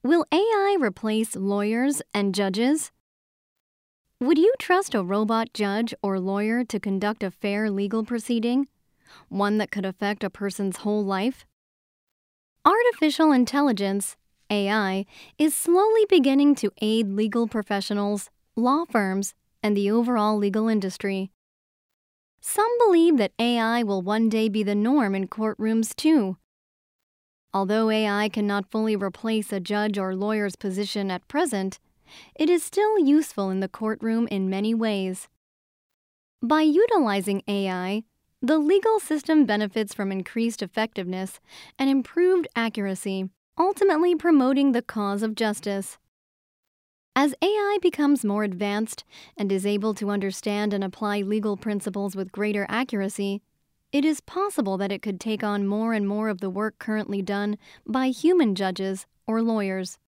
Will AI replace lawyers and judges? Would you trust a robot judge or lawyer to conduct a fair legal proceeding, one that could affect a person's whole life? Artificial intelligence, AI, is slowly beginning to aid legal professionals, law firms, and the overall legal industry. Some believe that AI will one day be the norm in courtrooms too. Although AI cannot fully replace a judge or lawyer's position at present, it is still useful in the courtroom in many ways. By utilizing AI, the legal system benefits from increased effectiveness and improved accuracy, ultimately promoting the cause of justice. As AI becomes more advanced and is able to understand and apply legal principles with greater accuracy, it is possible that it could take on more and more of the work currently done by human judges or lawyers.